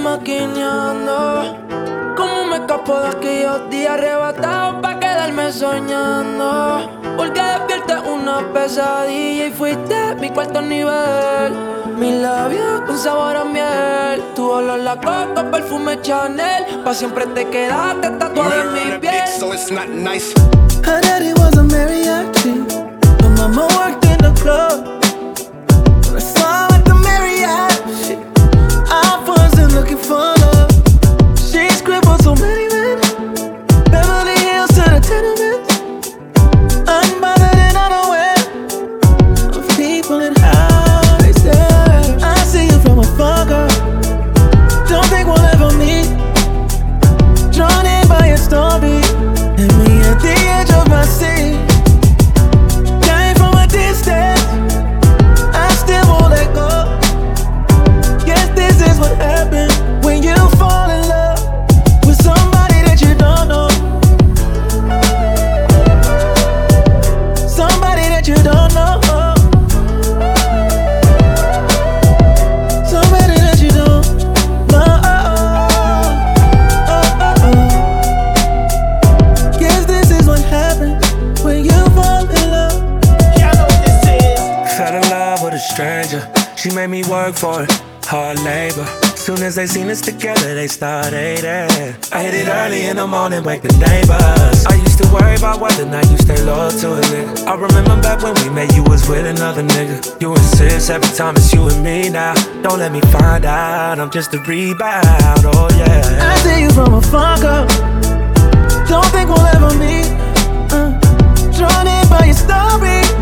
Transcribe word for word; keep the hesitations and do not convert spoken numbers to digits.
maquineando. Cómo me escapo de aquellos días arrebatados pa' quedarme soñando. Porque despierta una pesadilla y fuiste mi cuarto nivel. Mis labios con sabor a miel, tu olor la coco, perfume Chanel. Pa' siempre te quedaste tatuado en mi piel. So it's not nice. Her daddy was a mariachi, my mama worked in the club. When I saw her at the mariachi, I wasn't looking for love. She scribbled so many men, Beverly Hills to the tenements, unbothered and unaware of people and how they stare. I see you from afar, girl, don't think we'll ever meet. Drawn in by your story, and me at the edge of my seat. Came from a distance, I still won't let go. Guess this is what happens when you fall in love with somebody that you don't know. Somebody that you don't know. Somebody that you don't know. Guess this is what happens when you fall in love. Y'all know what this is. Fell in love with a stranger, she made me work for it, hard labor. Soon as they seen us together, they started hating. I hit it early in the morning, wake the neighbors. I used to worry about whether or not you stay loyal to a nigga. I remember back when we met, you was with another nigga. You insist every time it's you and me now. Don't let me find out, I'm just a rebound, oh yeah. I see you from afar, girl, don't think we'll ever meet. uh, Drawn in by your story,